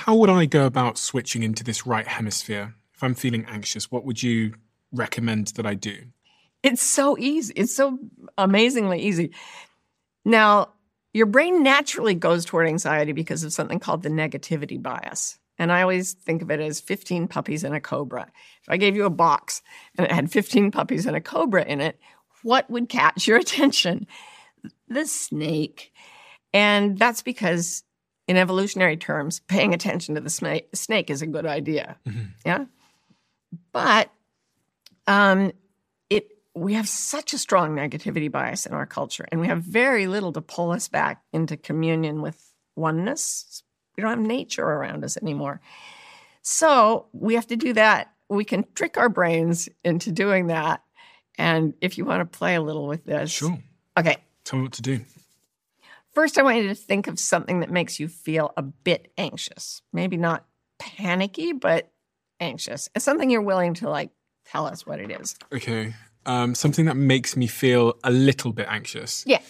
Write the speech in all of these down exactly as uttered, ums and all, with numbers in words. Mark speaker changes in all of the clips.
Speaker 1: how would I go about switching into this right hemisphere? If I'm feeling anxious, what would you recommend that I do?
Speaker 2: It's so easy. It's so amazingly easy. Now, your brain naturally goes toward anxiety because of something called the negativity bias. And I always think of it as fifteen puppies and a cobra. If I gave you a box and it had fifteen puppies and a cobra in it, what would catch your attention? The snake. And that's because in evolutionary terms, paying attention to the sna- snake is a good idea. Mm-hmm. Yeah. But um, it we have such a strong negativity bias in our culture, and we have very little to pull us back into communion with oneness. We don't have nature around us anymore. So we have to do that. We can trick our brains into doing that. And if you want to play a little with this.
Speaker 1: Sure.
Speaker 2: Okay.
Speaker 1: Tell me what to do.
Speaker 2: First, I want you to think of something that makes you feel a bit anxious. Maybe not panicky, but anxious. It's something you're willing to, like, tell us what it is.
Speaker 1: Okay. Um, something that makes me feel a little bit anxious.
Speaker 2: Yeah.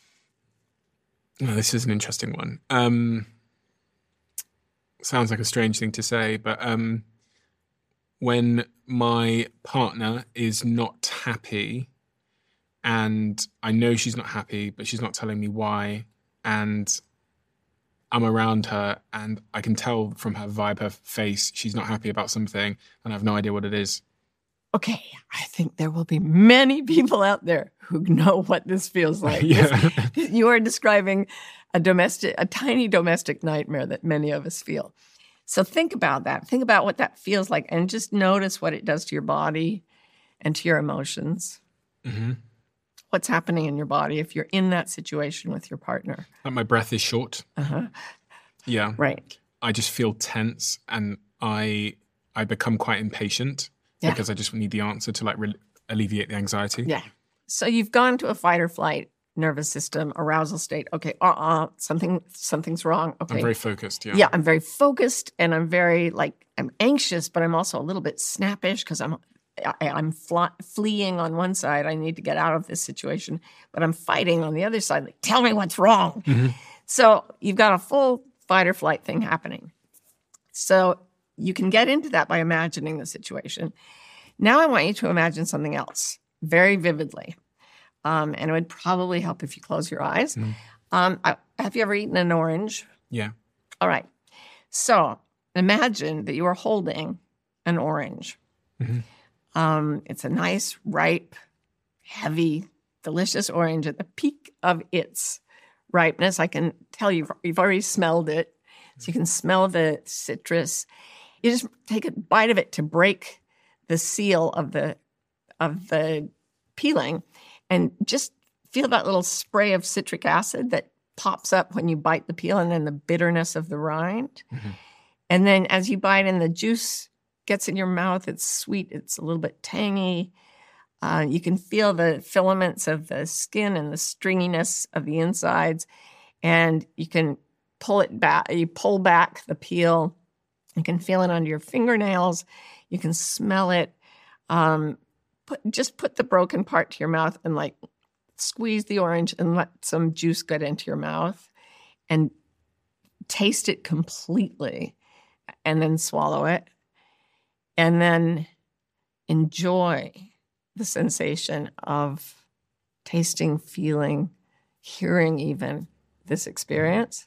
Speaker 1: Oh, this is an interesting one. Um, sounds like a strange thing to say, but um, when my partner is not happy and I know she's not happy, but she's not telling me why, and I'm around her and I can tell from her vibe, her face, she's not happy about something and I have no idea what it is.
Speaker 2: Okay, I think there will be many people out there who know what this feels like.
Speaker 1: Yeah.
Speaker 2: This, you are describing a domestic, a tiny domestic nightmare that many of us feel. So think about that. Think about what that feels like and just notice what it does to your body and to your emotions.
Speaker 1: Mm-hmm.
Speaker 2: What's happening in your body if you're in that situation with your partner.
Speaker 1: Like my breath is short.
Speaker 2: Uh-huh.
Speaker 1: Yeah.
Speaker 2: Right.
Speaker 1: I just feel tense and I I become quite impatient yeah. because I just need the answer to like re- alleviate the anxiety.
Speaker 2: Yeah. So you've gone to a fight or flight nervous system, arousal state. Okay, uh-uh, something, something's wrong. Okay.
Speaker 1: I'm very focused, yeah.
Speaker 2: Yeah, I'm very focused and I'm very, like, I'm anxious, but I'm also a little bit snappish because I'm I, I'm fly, fleeing on one side. I need to get out of this situation, but I'm fighting on the other side. Like, tell me what's wrong. Mm-hmm. So you've got a full fight or flight thing happening. So you can get into that by imagining the situation. Now I want you to imagine something else very vividly. Um, and it would probably help if you close your eyes. Mm. Um, I, have you ever eaten an orange?
Speaker 1: Yeah.
Speaker 2: All right. So imagine that you are holding an orange. Mm-hmm. Um, it's a nice, ripe, heavy, delicious orange at the peak of its ripeness. I can tell you, you've already smelled it. So you can smell the citrus. You just take a bite of it to break the seal of the of the peeling. And just feel that little spray of citric acid that pops up when you bite the peel and then the bitterness of the rind. Mm-hmm. And then as you bite and the juice gets in your mouth, it's sweet, it's a little bit tangy. Uh, you can feel the filaments of the skin and the stringiness of the insides. And you can pull it back, you pull back the peel. You can feel it under your fingernails. You can smell it. Um, Put, just put the broken part to your mouth and like squeeze the orange and let some juice get into your mouth and taste it completely and then swallow it and then enjoy the sensation of tasting, feeling, hearing even this experience.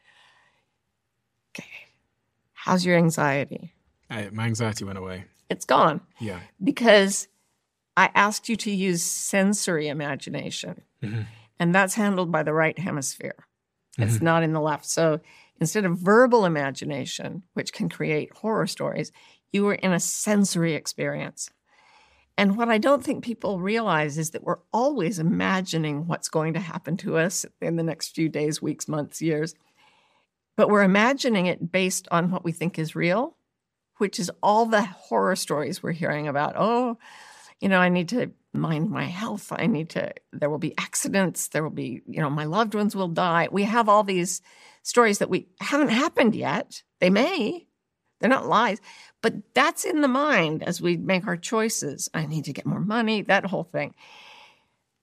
Speaker 2: Okay. How's your anxiety?
Speaker 1: Hey, my anxiety went away.
Speaker 2: It's gone.
Speaker 1: Yeah.
Speaker 2: Because I asked you to use sensory imagination, mm-hmm. and that's handled by the right hemisphere. Mm-hmm. It's not in the left. So instead of verbal imagination, which can create horror stories, you were in a sensory experience. And what I don't think people realize is that we're always imagining what's going to happen to us in the next few days, weeks, months, years. But we're imagining it based on what we think is real, which is all the horror stories we're hearing about. Oh, you know, I need to mind my health. I need to, there will be accidents. There will be, you know, my loved ones will die. We have all these stories that we haven't happened yet. They may. They're not lies. But that's in the mind as we make our choices. I need to get more money, that whole thing.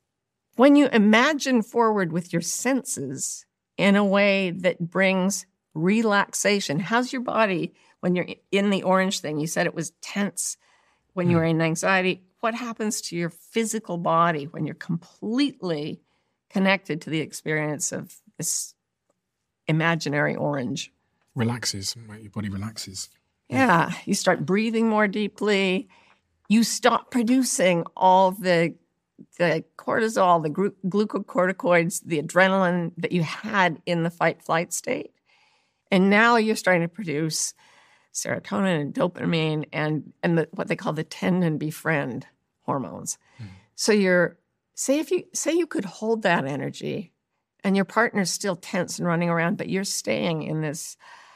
Speaker 2: When you imagine forward with your senses in a way that brings relaxation. How's your body when you're in the orange thing? You said it was tense when you were in anxiety. What happens to your physical body when you're completely connected to the experience of this imaginary orange?
Speaker 1: Relaxes. Your body relaxes.
Speaker 2: Yeah. You start breathing more deeply. You stop producing all the the cortisol, the glu- glucocorticoids, the adrenaline that you had in the fight-flight state. And now you're starting to produce serotonin and dopamine and, and the, what they call the tend and befriend hormones. Mm. So you're, say if you, say you could hold that energy and your partner's still tense and running around, but you're staying in this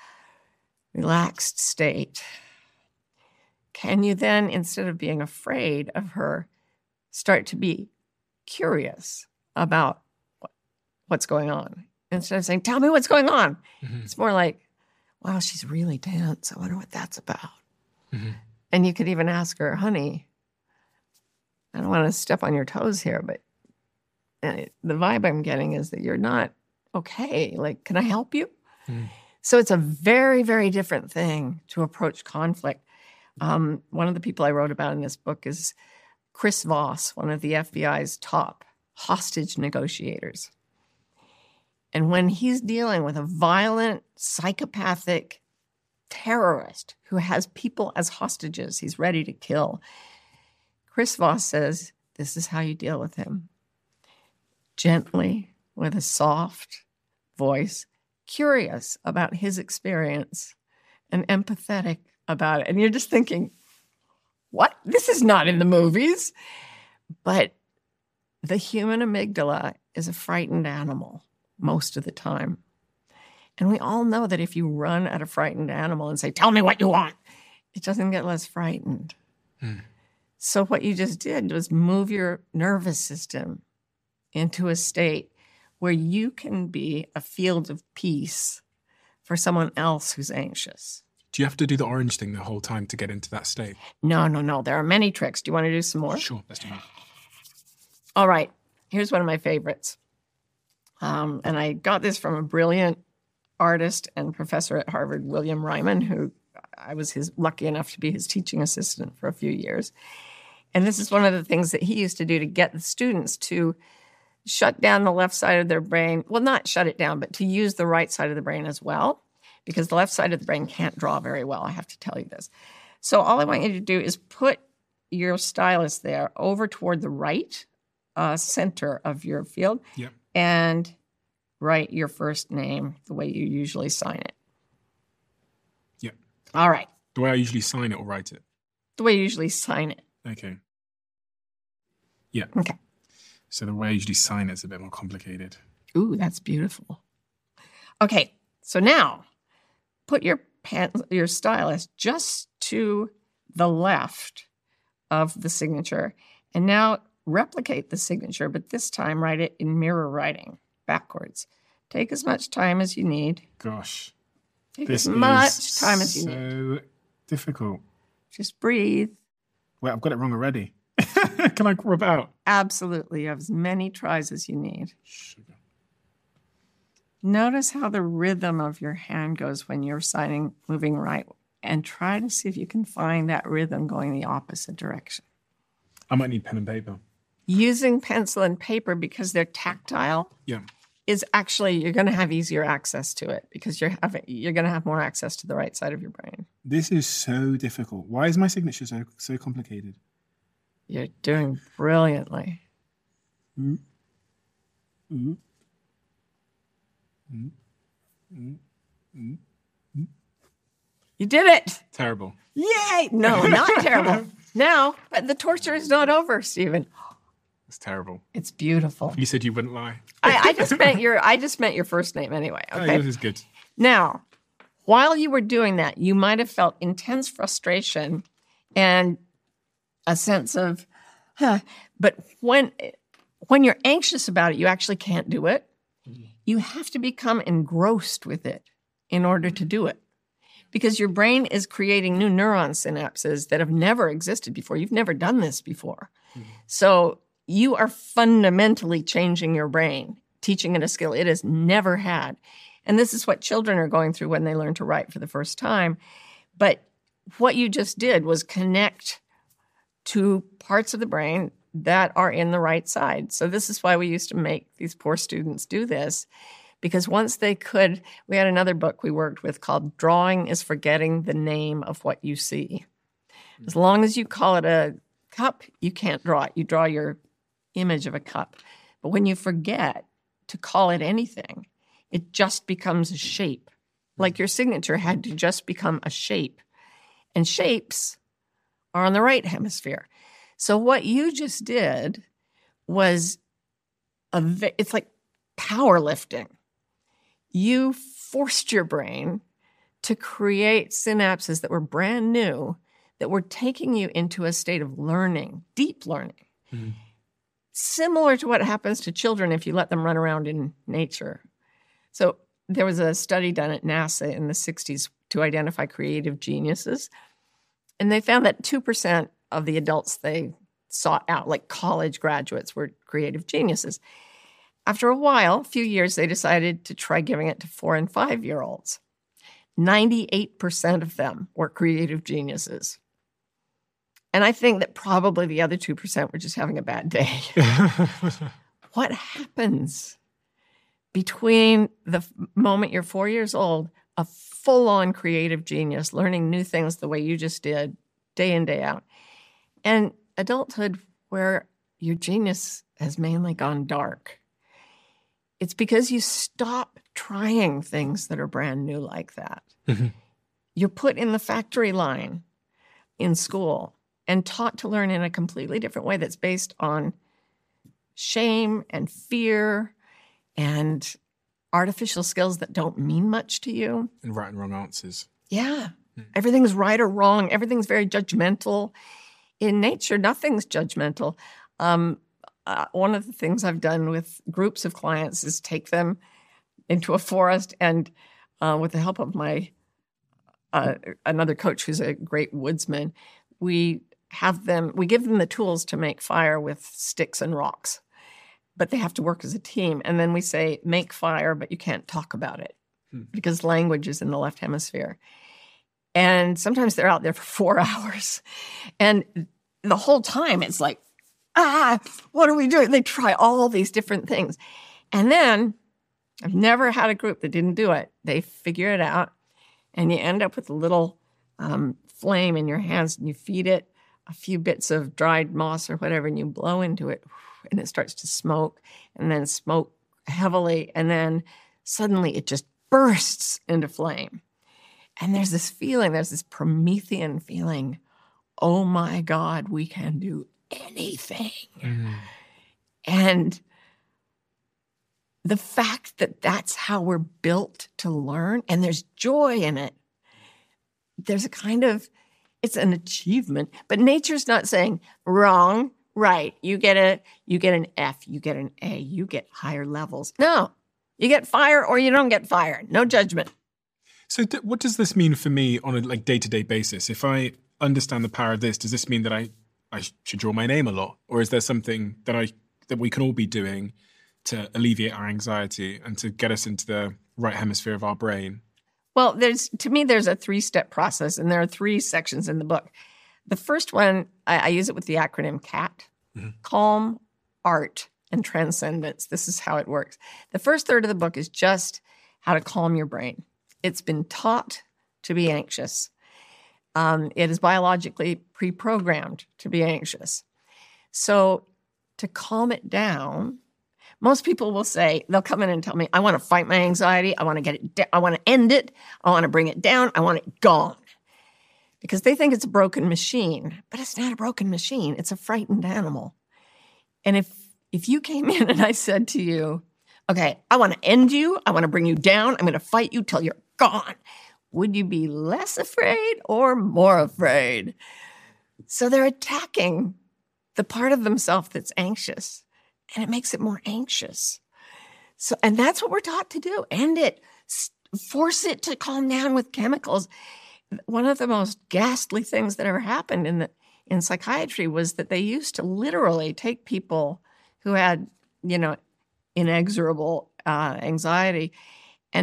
Speaker 2: relaxed state. Can you then, instead of being afraid of her, start to be curious about what, what's going on? Instead of saying, tell me what's going on. Mm-hmm. It's more like, wow, she's really tense. I wonder what that's about. Mm-hmm. And you could even ask her, honey, I don't want to step on your toes here, but the vibe I'm getting is that you're not okay. Like, can I help you? Mm-hmm. So it's a very, very different thing to approach conflict. Um, one of the people I wrote about in this book is Chris Voss, one of the F B I's top hostage negotiators. And when he's dealing with a violent, psychopathic terrorist who has people as hostages he's ready to kill, Chris Voss says, this is how you deal with him. Gently, with a soft voice, curious about his experience and empathetic about it. And you're just thinking, what? This is not in the movies. But the human amygdala is a frightened animal most of the time. And we all know that if you run at a frightened animal and say, tell me what you want, it doesn't get less frightened. Hmm. So what you just did was move your nervous system into a state where you can be a field of peace for someone else who's anxious.
Speaker 1: Do you have to do the orange thing the whole time to get into that state?
Speaker 2: No, no, no. There are many tricks. Do you want to do some more?
Speaker 1: Sure, let's do that.
Speaker 2: All right. Here's one of my favorites. Um, and I got this from a brilliant artist and professor at Harvard, William Ryman, who I was his lucky enough to be his teaching assistant for a few years. And this is one of the things that he used to do to get the students to shut down the left side of their brain. Well, not shut it down, but to use the right side of the brain as well, because the left side of the brain can't draw very well. I have to tell you this. So all I want you to do is put your stylus there over toward the right uh, center of your field.
Speaker 1: Yep.
Speaker 2: And write your first name the way you usually sign it.
Speaker 1: Yeah.
Speaker 2: All right.
Speaker 1: The way I usually sign it or write it?
Speaker 2: The way you usually sign it.
Speaker 1: Okay. Yeah.
Speaker 2: Okay.
Speaker 1: So the way I usually sign it's a bit more complicated.
Speaker 2: Ooh, that's beautiful. Okay. So now put your pen, your stylus just to the left of the signature. And now replicate the signature, but this time write it in mirror writing, backwards. Take as much time as you need.
Speaker 1: Gosh.
Speaker 2: Take as much time as you
Speaker 1: so
Speaker 2: need.
Speaker 1: So difficult.
Speaker 2: Just breathe.
Speaker 1: Wait, I've got it wrong already. Can I rub out?
Speaker 2: Absolutely. You have as many tries as you need.
Speaker 1: Sugar.
Speaker 2: Notice how the rhythm of your hand goes when you're signing, moving right, and try to see if you can find that rhythm going the opposite direction.
Speaker 1: I might need pen and paper.
Speaker 2: Using pencil and paper, because they're tactile,
Speaker 1: yeah,
Speaker 2: is actually, you're going to have easier access to it because you're having, you're going to have more access to the right side of your brain.
Speaker 1: This is so difficult. Why is my signature so so complicated?
Speaker 2: You're doing brilliantly.
Speaker 1: Mm. Mm. Mm. Mm. Mm. Mm.
Speaker 2: You did it.
Speaker 1: Terrible.
Speaker 2: Yay. No, not terrible. Now, but the torture is not over, Stephen.
Speaker 1: It's terrible.
Speaker 2: It's beautiful.
Speaker 1: You said you wouldn't lie.
Speaker 2: I, I just meant your I just meant your first name anyway. Okay.
Speaker 1: Oh, yours is good.
Speaker 2: Now, while you were doing that, you might have felt intense frustration and a sense of, huh. But when when you're anxious about it, you actually can't do it. Mm-hmm. You have to become engrossed with it in order to do it. Because your brain is creating new neuron synapses that have never existed before. You've never done this before. Mm-hmm. So you are fundamentally changing your brain, teaching it a skill it has never had. And this is what children are going through when they learn to write for the first time. But what you just did was connect to parts of the brain that are in the right side. So this is why we used to make these poor students do this, because once they could, we had another book we worked with called Drawing is Forgetting the Name of What You See. As long as you call it a cup, you can't draw it. You draw your image of a cup. But when you forget to call it anything, it just becomes a shape. Like your signature had to just become a shape. And shapes are on the right hemisphere. So what you just did was, a, it's like powerlifting. You forced your brain to create synapses that were brand new, that were taking you into a state of learning, deep learning. Mm-hmm. Similar to what happens to children if you let them run around in nature. So there was a study done at NASA in the sixties to identify creative geniuses. And they found that two percent of the adults they sought out, like college graduates, were creative geniuses. After a while, a few years, they decided to try giving it to four and five-year-olds. ninety-eight percent of them were creative geniuses. And I think that probably the other two percent were just having a bad day. What happens between the moment you're four years old, a full-on creative genius, learning new things the way you just did, day in, day out, and adulthood where your genius has mainly gone dark? It's because you stop trying things that are brand new like that. Mm-hmm. You're put in the factory line in school and taught to learn in a completely different way that's based on shame and fear and artificial skills that don't mean much to you.
Speaker 1: And right and wrong answers.
Speaker 2: Yeah. Mm. Everything's right or wrong. Everything's very judgmental. In nature, nothing's judgmental. Um, uh, one of the things I've done with groups of clients is take them into a forest and uh, with the help of my uh, another coach who's a great woodsman, we have them, we give them the tools to make fire with sticks and rocks, but they have to work as a team. And then we say, make fire, but you can't talk about it hmm. because language is in the left hemisphere. And sometimes they're out there for four hours. And the whole time it's like, ah, what are we doing? They try all these different things. And then I've never had a group that didn't do it. They figure it out. And you end up with a little um, flame in your hands and you feed it a few bits of dried moss or whatever, and you blow into it and it starts to smoke and then smoke heavily. And then suddenly it just bursts into flame. And there's this feeling, there's this Promethean feeling, oh my God, we can do anything. Mm. And the fact that that's how we're built to learn, and there's joy in it, there's a kind of, it's an achievement, but nature's not saying wrong, right. You get a, you get an F, you get an A, you get higher levels. No, you get fire or you don't get fire. No judgment.
Speaker 1: So th- what does this mean for me on a like day-to-day basis? If I understand the power of this, does this mean that I, I should draw my name a lot? Or is there something that I that we can all be doing to alleviate our anxiety and to get us into the right hemisphere of our brain?
Speaker 2: Well, there's to me, there's a three-step process, and there are three sections in the book. The first one, I, I use it with the acronym CAT, mm-hmm. Calm, Art, and Transcendence. This is how it works. The first third of the book is just how to calm your brain. It's been taught to be anxious. Um, it is biologically pre-programmed to be anxious. So to calm it down, most people will say, they'll come in and tell me, I want to fight my anxiety. I want to get it down. I want to end it. I want to bring it down. I want it gone. Because they think it's a broken machine, but it's not a broken machine. It's a frightened animal. And if if you came in and I said to you, okay, I want to end you. I want to bring you down. I'm going to fight you till you're gone. Would you be less afraid or more afraid? So they're attacking the part of themselves that's anxious. And it makes it more anxious. So, and that's what we're taught to do. End it. Force it to calm down with chemicals. One of the most ghastly things that ever happened in the in psychiatry was that they used to literally take people who had, you know, inexorable uh, anxiety and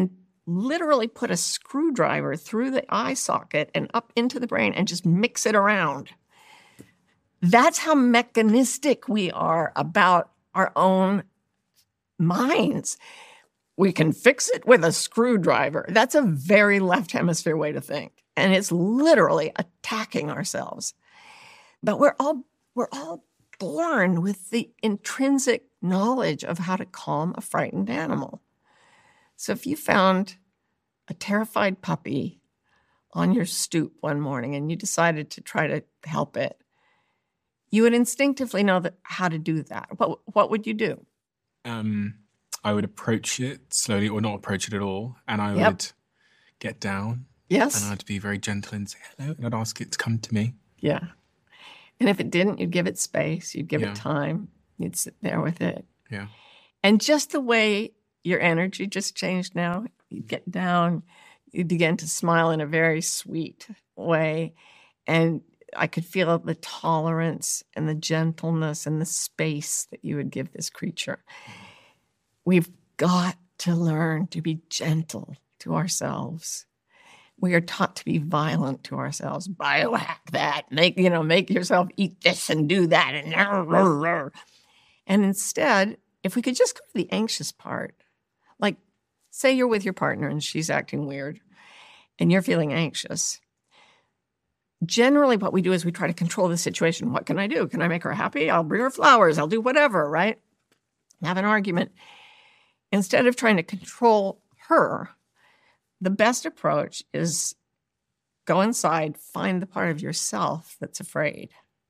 Speaker 2: literally put a screwdriver through the eye socket and up into the brain and just mix it around. That's how mechanistic we are about our own minds. We can fix it with a screwdriver. That's a very left hemisphere way to think. And it's literally attacking ourselves. But we're all we're all born with the intrinsic knowledge of how to calm a frightened animal. So if you found a terrified puppy on your stoop one morning and you decided to try to help it, you would instinctively know that, how to do that. What what would you do?
Speaker 1: Um, I would approach it slowly, or not approach it at all, and I
Speaker 2: Yep.
Speaker 1: would get down.
Speaker 2: Yes?
Speaker 1: And I'd be very gentle and say hello, and I'd ask it to come to me.
Speaker 2: Yeah. And if it didn't, you'd give it space. You'd give
Speaker 1: Yeah.
Speaker 2: it time. You'd sit there with it.
Speaker 1: Yeah.
Speaker 2: And just the way your energy just changed now, you'd get down, you'd begin to smile in a very sweet way. And I could feel the tolerance and the gentleness and the space that you would give this creature. We've got to learn to be gentle to ourselves. We are taught to be violent to ourselves. Biohack that. Make, you know, make yourself eat this and do that. And, and instead, if we could just go to the anxious part, like say you're with your partner and she's acting weird and you're feeling anxious. Generally, what we do is we try to control the situation. What can I do? Can I make her happy? I'll bring her flowers. I'll do whatever, right? Have an argument. Instead of trying to control her, the best approach is go inside, find the part of yourself that's afraid.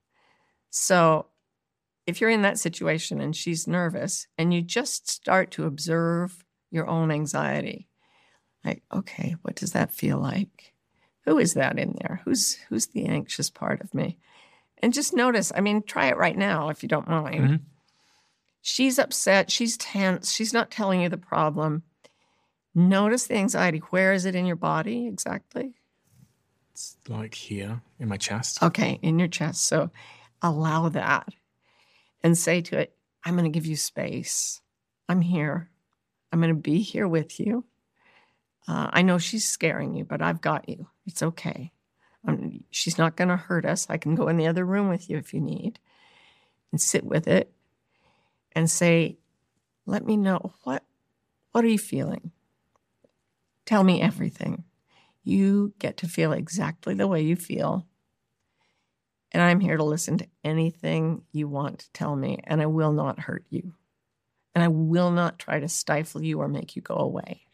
Speaker 2: So if you're in that situation and she's nervous and you just start to observe your own anxiety, like, okay, what does that feel like? Who is that in there? Who's who's the anxious part of me? And just notice, I mean, try it right now if you don't mind.
Speaker 1: Mm-hmm.
Speaker 2: She's upset. She's tense. She's not telling you the problem. Notice the anxiety. Where is it in your body exactly?
Speaker 1: It's like here in my chest.
Speaker 2: Okay, in your chest. So allow that and say to it, I'm going to give you space. I'm here. I'm going to be here with you. Uh, I know she's scaring you, but I've got you. It's okay. Um, she's not going to hurt us. I can go in the other room with you if you need and sit with it and say, let me know, what, what are you feeling? Tell me everything. You get to feel exactly the way you feel. And I'm here to listen to anything you want to tell me, and I will not hurt you. And I will not try to stifle you or make you go away.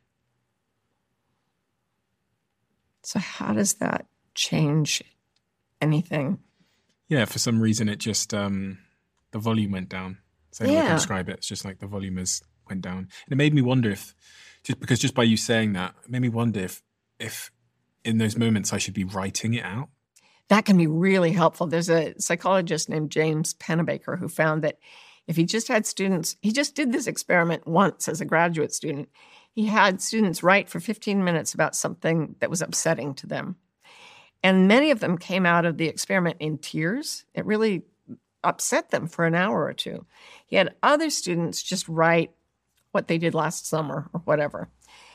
Speaker 2: So how does that change anything?
Speaker 1: Yeah, for some reason it just, um, the volume went down. So I
Speaker 2: Yeah.
Speaker 1: can describe it. It's just like the volume has went down. And it made me wonder if, just because just by you saying that, it made me wonder if, if in those moments I should be writing it out.
Speaker 2: That can be really helpful. There's a psychologist named James Pennebaker who found that if he just had students, he just did this experiment once as a graduate student. He had students write for fifteen minutes about something that was upsetting to them. And many of them came out of the experiment in tears. It really upset them for an hour or two. He had other students just write what they did last summer or whatever.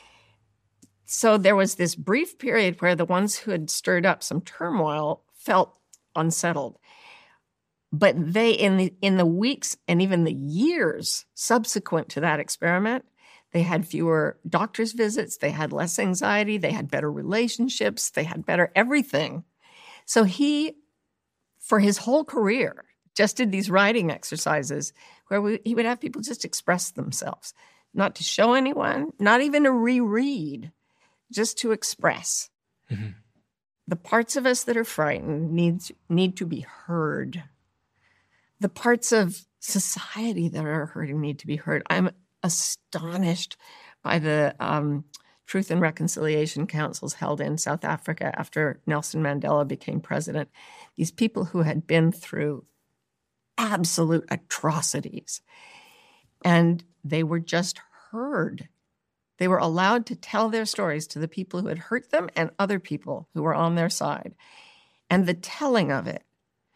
Speaker 2: So there was this brief period where the ones who had stirred up some turmoil felt unsettled. But they, in the in the weeks and even the years subsequent to that experiment, they had fewer doctor's visits, they had less anxiety, they had better relationships, they had better everything. So he, for his whole career, just did these writing exercises where we, he would have people just express themselves, not to show anyone, not even to reread, just to express.
Speaker 1: Mm-hmm.
Speaker 2: The parts of us that are frightened need, need to be heard. The parts of society that are hurting need to be heard. I'm astonished by the um, Truth and Reconciliation Councils held in South Africa after Nelson Mandela became president. These people who had been through absolute atrocities, and they were just heard. They were allowed to tell their stories to the people who had hurt them and other people who were on their side. And the telling of it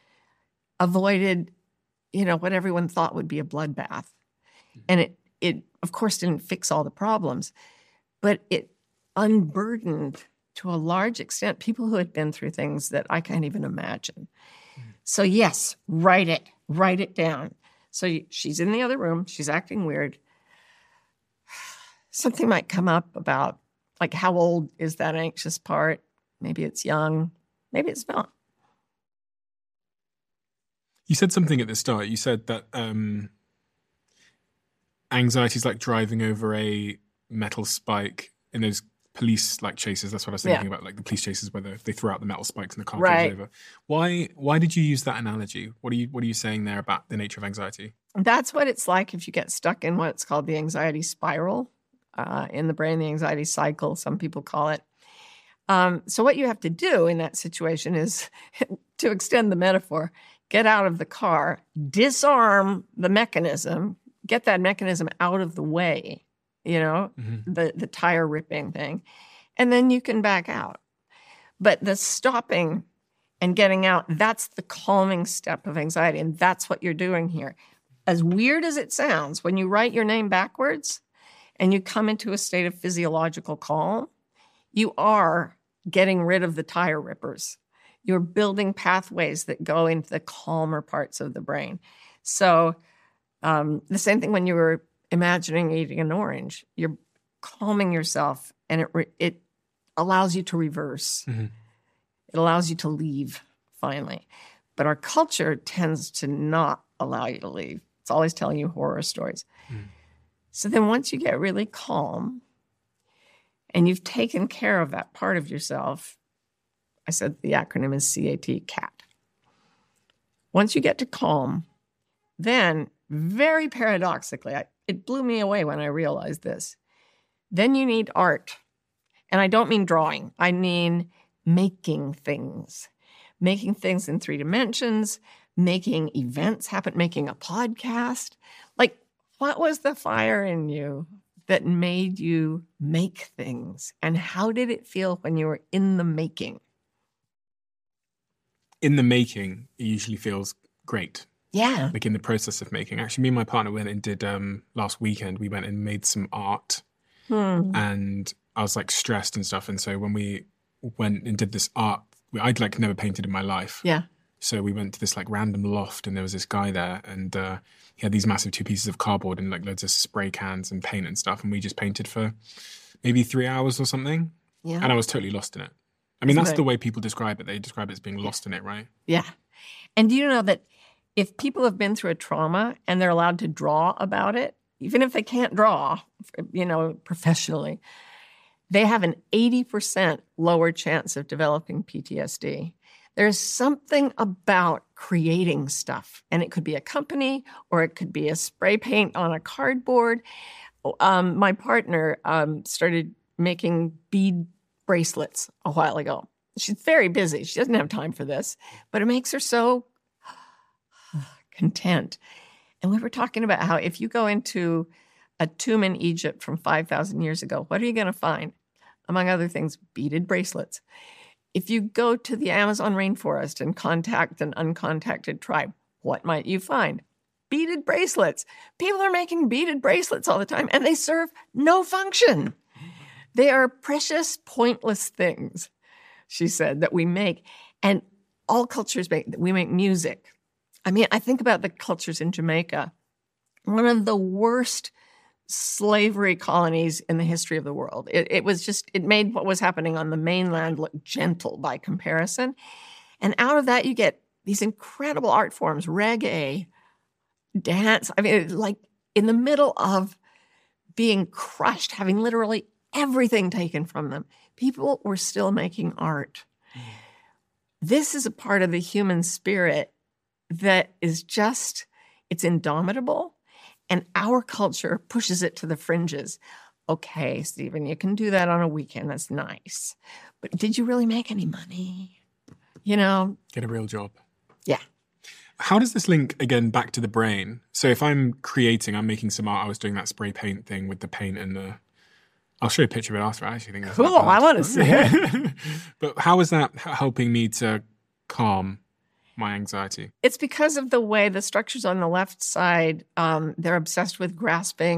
Speaker 2: avoided, you know, what everyone thought would be a bloodbath. And it, it of course, didn't fix all the problems, but it unburdened to a large extent people who had been through things that I can't even imagine. Mm. So yes, write it, write it down. So she's in the other room, she's acting weird. Something might come up about, like, how old is that anxious part? Maybe it's young, maybe it's not.
Speaker 1: You said something at the start. You said that um, anxiety is like driving over a metal spike in those police like chases. That's what I was thinking yeah. about, like the police chases where they throw out the metal spikes and the car
Speaker 2: right.
Speaker 1: goes over. Why? Why did you use that analogy? What are you What are you saying there about the nature of anxiety?
Speaker 2: That's what it's like if you get stuck in what's called the anxiety spiral uh, in the brain, the anxiety cycle, some people call it. Um, so what you have to do in that situation is, to extend the metaphor, get out of the car, disarm the mechanism, get that mechanism out of the way, you know, mm-hmm. the, the tire ripping thing, and then you can back out. But the stopping and getting out, that's the calming step of anxiety, and that's what you're doing here. As weird as it sounds, when you write your name backwards and you come into a state of physiological calm, you are getting rid of the tire rippers. You're building pathways that go into the calmer parts of the brain. So um, the same thing when you were imagining eating an orange. You're calming yourself, and it re- it allows you to reverse. Mm-hmm. It allows you to leave, finally. But our culture tends to not allow you to leave. It's always telling you horror stories. Mm. So then once you get really calm and you've taken care of that part of yourself, I said the acronym is C A T, CAT. Once you get to calm, then very paradoxically, I, it blew me away when I realized this, then you need art. And I don't mean drawing. I mean making things, making things in three dimensions, making events happen, making a podcast. Like, what was the fire in you that made you make things? And how did it feel when you were in the making?
Speaker 1: In the making, it usually feels great.
Speaker 2: Yeah.
Speaker 1: Like in the process of making. Actually, me and my partner went and did, um, last weekend, we went and made some art. Hmm. And I was like stressed and stuff. And so when we went and did this art, I'd like never painted in my life.
Speaker 2: Yeah.
Speaker 1: So we went to this like random loft, and there was this guy there, and uh, he had these massive two pieces of cardboard and like loads of spray cans and paint and stuff. And we just painted for maybe three hours or something. Yeah. And I was totally lost in it. I mean, that's the way people describe it. They describe it as being lost in it, right?
Speaker 2: Yeah. And do you know that if people have been through a trauma and they're allowed to draw about it, even if they can't draw, you know, professionally, they have an eighty percent lower chance of developing P T S D. There's something about creating stuff, and it could be a company or it could be a spray paint on a cardboard. Um, my partner um, started making bead bracelets a while ago. She's very busy. She doesn't have time for this, but it makes her so content. And we were talking about how if you go into a tomb in Egypt from five thousand years ago, what are you going to find? Among other things, beaded bracelets. If you go to the Amazon rainforest and contact an uncontacted tribe, what might you find? Beaded bracelets. People are making beaded bracelets all the time, and they serve no function. They are precious, pointless things, she said, that we make. And all cultures make, we make music. I mean, I think about the cultures in Jamaica, one of the worst slavery colonies in the history of the world. It, it was just, it made what was happening on the mainland look gentle by comparison. And out of that, you get these incredible art forms, reggae, dance. I mean, like in the middle of being crushed, having literally everything taken from them, people were still making art. Mm. This is a part of the human spirit that is just, it's indomitable. And our culture pushes it to the fringes. Okay, Stephen, you can do that on a weekend. That's nice. But did you really make any money? You know?
Speaker 1: Get a real job.
Speaker 2: Yeah.
Speaker 1: How does this link, again, back to the brain? So if I'm creating, I'm making some art, I was doing that spray paint thing with the paint and the... I'll show you a picture of it after. I actually think that's
Speaker 2: cool. I want to see it.
Speaker 1: But how is that helping me to calm my anxiety?
Speaker 2: It's because of the way the structures on the left side, um, they're obsessed with grasping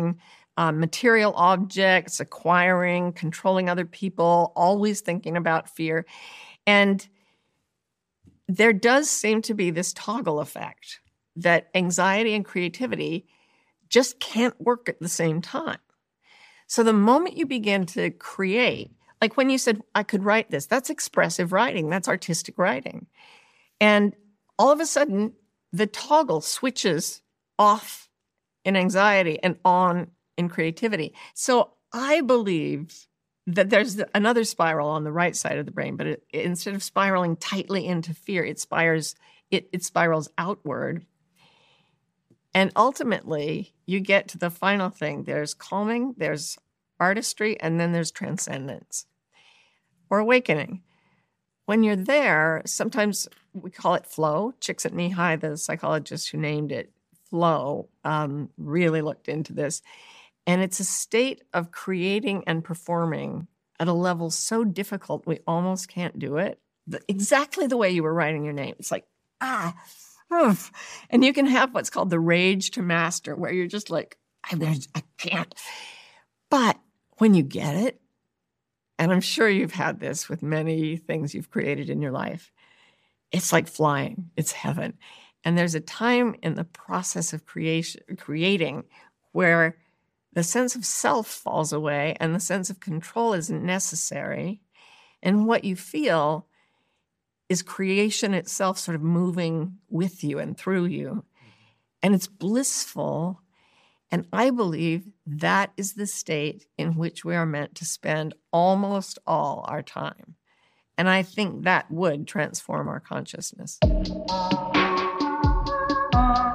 Speaker 2: uh, material objects, acquiring, controlling other people, always thinking about fear. And there does seem to be this toggle effect that anxiety and creativity just can't work at the same time. So the moment you begin to create, like when you said, I could write this, that's expressive writing, that's artistic writing. And all of a sudden, the toggle switches off in anxiety and on in creativity. So I believe that there's another spiral on the right side of the brain, but it, instead of spiraling tightly into fear, it spirals, it, it spirals outward. And ultimately, you get to the final thing. There's calming, there's artistry, and then there's transcendence or awakening. When you're there, sometimes we call it flow. Csikszentmihalyi, the psychologist who named it flow, um, really looked into this. And it's a state of creating and performing at a level so difficult we almost can't do it. The, exactly the way you were writing your name. It's like, ah, oof. And you can have what's called the rage to master, where you're just like, I, I can't. But when you get it, and I'm sure you've had this with many things you've created in your life, it's like flying. It's heaven. And there's a time in the process of creation, creating where the sense of self falls away and the sense of control isn't necessary. And what you feel is creation itself sort of moving with you and through you. And it's blissful. And I believe that is the state in which we are meant to spend almost all our time. And I think that would transform our consciousness.